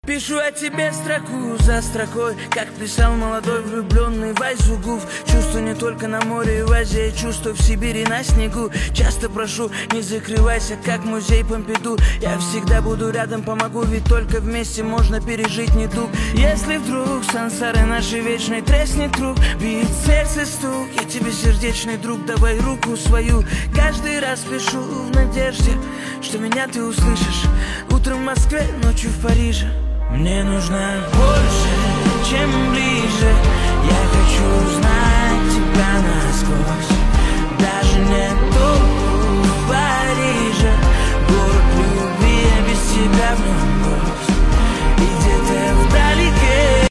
Пишу о тебе строку за строкой, как писал молодой влюбленный Вайзугуф. Чувства не только на море и в Азии, чувства в Сибири на снегу. Часто прошу, не закрывайся, как музей Помпиду. Я всегда буду рядом, помогу, ведь только вместе можно пережить недуг. Если вдруг сансары нашей вечной треснет круг, бьет сердце стук, я тебе сердечный друг, давай руку свою. Каждый раз пишу в надежде, что меня ты услышишь. Утром в Москве, ночью в Париже. Мне нужно больше, чем ближе. Я хочу знать.